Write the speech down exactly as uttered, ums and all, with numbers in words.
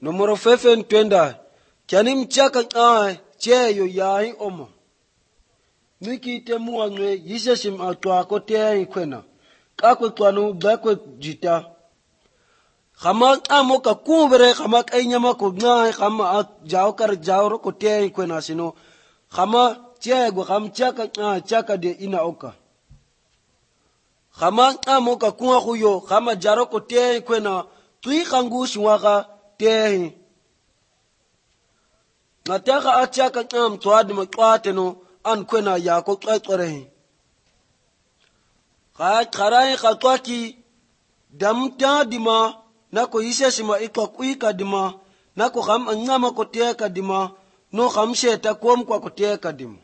Numero fefen twenda. Kianim chaka ai cheyo yahi omo. Miki temua ngwe yiseshim atwa kote ikwena. Kakwe kwanu bakwe jita. Kama amoka kubere kama kainyama ko ngai kama jao kar jao kote ikwena sino. Kama chego kam chaka ah chaka de ina oka. Kama amoka kuwa huyo kama jaro kote ikwena tui kangushi waka tehi. Nataka achaka am tuadi makwate no an kwena yako kwetrehi. Kaya karai katwaki damta dima nako iseshima ikwa kuika dima nako kam ngama koteka dima no kam sheta kuom kwa koteka dima.